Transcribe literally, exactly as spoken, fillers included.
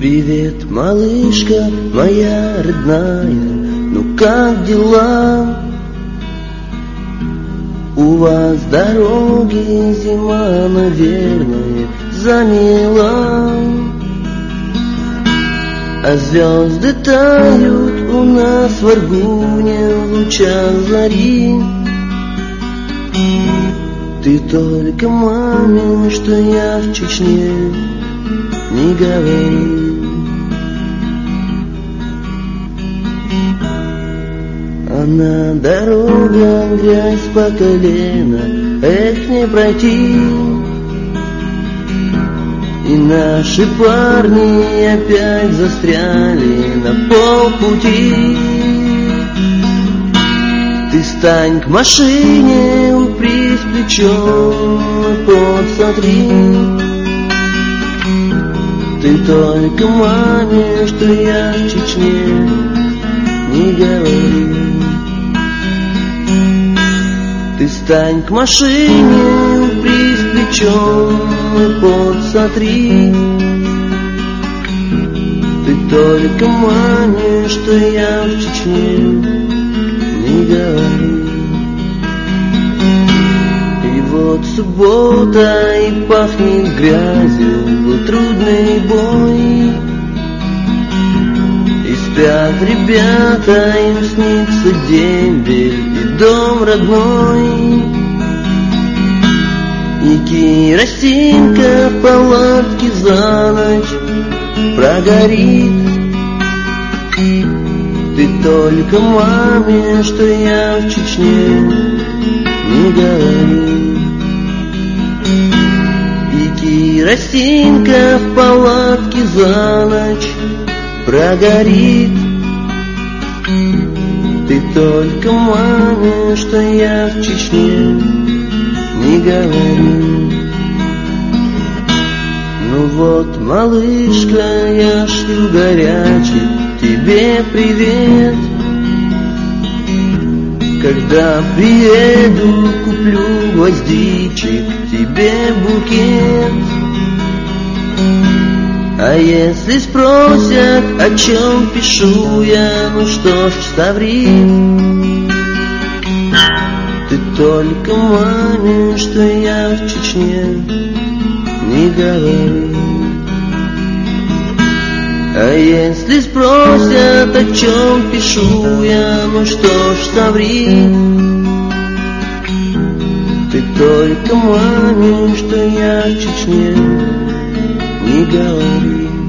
Привет, малышка моя родная, ну как дела? У вас дороги зима, наверное, замела, а звезды тают у нас в Аргуне в лучах зари. Ты только маме, что я в Чечне, не говори. А на дорогах грязь по колено, эх, не пройти. И наши парни опять застряли на полпути. Ты стань к машине, упрись плечом, подсмотри. Ты только маме, что я в Чечне, не говори. Ты стань к машине, упрись плечом, подсмотри. Ты только маме, что я в Чечне, не говори. И вот суббота, и пахнет грязью, был трудный бой. И спят ребята, им снится дембель и дом родной. И керосинка в палатке за ночь прогорит. Ты только маме, что я в Чечне, не говори. И керосинка в палатке за ночь прогорит. Ты только маме, что я в Чечне, не говори. Ну вот, малышка, я шлю горячий тебе привет. Когда приеду, куплю гвоздичек тебе букет. А если спросят, о чем пишу я, ну что ж, соври. Ты только маме, что я в Чечне, не говори. А если спросят, о чем пишу я, ну что ж, соври. Ты только маме, что я в Чечне, не говори.